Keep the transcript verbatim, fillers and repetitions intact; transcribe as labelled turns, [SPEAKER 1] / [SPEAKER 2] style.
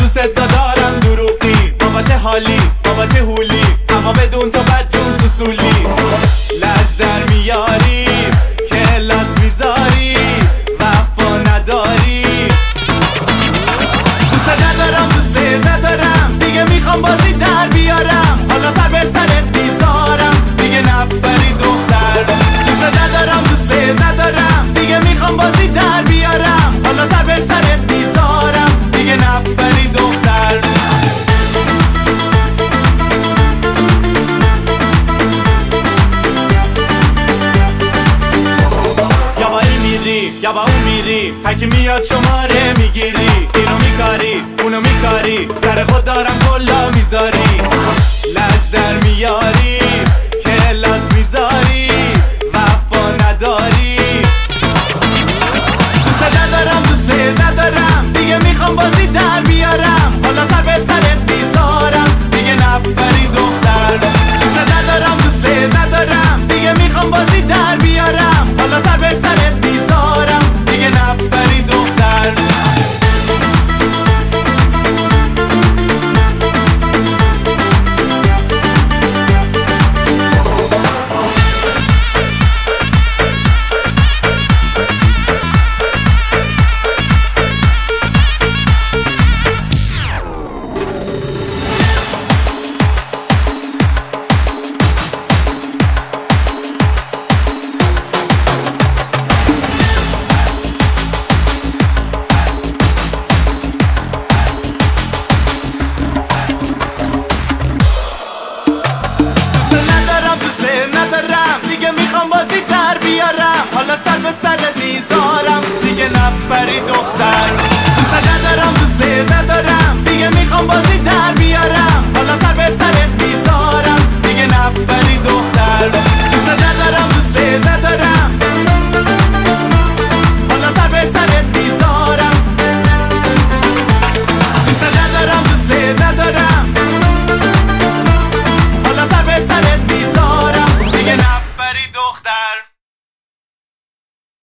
[SPEAKER 1] دوست دارم دروغی، بابا چه حالی، بابا چه هولی، اما بدون تو بدجور سوسولی. لج در میاری، کلاس میذاری، وفا نداری. دوست ندارم، دوست ندارم، دیگه میخوام بازی در بیارم. حالا سر به سرت میذارم، دیگه نبری دختر. دوست ندارم، دوست ندارم، دیگه میخوام بازی در بیارم. حالا سر به سرت میذارم، دیگه نبری دختر. یا با این میری یا با اون میری، هرکی میاد شماره میگیری. اینو میکاری اونو میکاری، سر خود دارم کلا میذاری. لج در میاری، کلاس میذاری، وفا نداری. دوست ندارم، دوست ندارم، دیگه میخوام بازی در بیارم. حالا سر به سرت میذارم، دیگه نبری دختر. دوست ندارم، دوست ندارم، دیگه میخوام بازی در بیارم. حالا سر به سرت میذارم، دیگه نبری دختر. دیگه میخوام بازی در بیارم. حالا سر